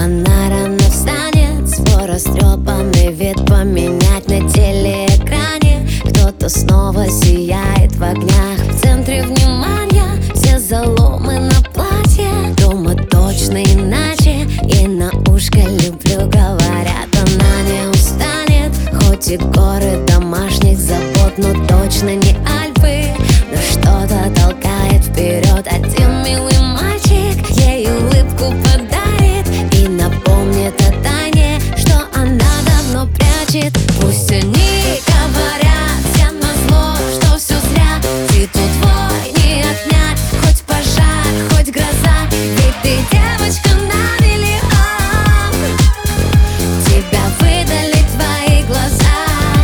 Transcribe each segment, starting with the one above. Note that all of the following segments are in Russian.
Она рано встанет, свой растрепанный вид поменять на телеэкране. Кто-то снова сияет в огнях, в центре внимания. Все заломы на платье, дома точно иначе. И на ушко люблю, говорят, она не устанет. Хоть и горы домашних забот, но точно не Альпы. Но что-то толкает вперед один милый мальчик. Ей улыбку подарит и напомнит о тайне, что она давно прячет. Пусть они говорят всем назло, что все зря. Титул твой не отнять, хоть пожар, хоть гроза. Ведь ты девочка на миллион, тебя выдали твои глаза.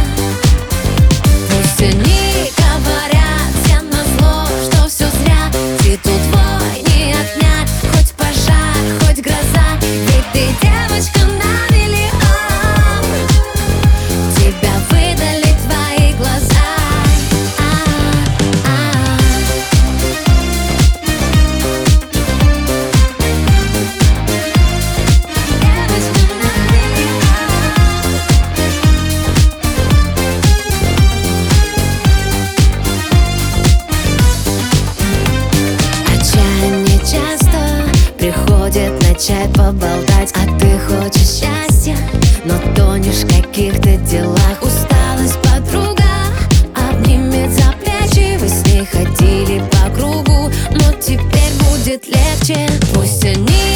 Пусть они говорят всем назло, что все зря. Титул твой не отнять, хоть пожар, хоть гроза. Ведь ты девочка на миллион, тебя выдали твои глаза. Отчаяние часто приходит начать поболтать. А ты хочешь счастья, но тонешь в каких-то делах. Усталость подруга обнимет за плечи. Вы с ней ходили по кругу, но теперь будет легче. Пусть они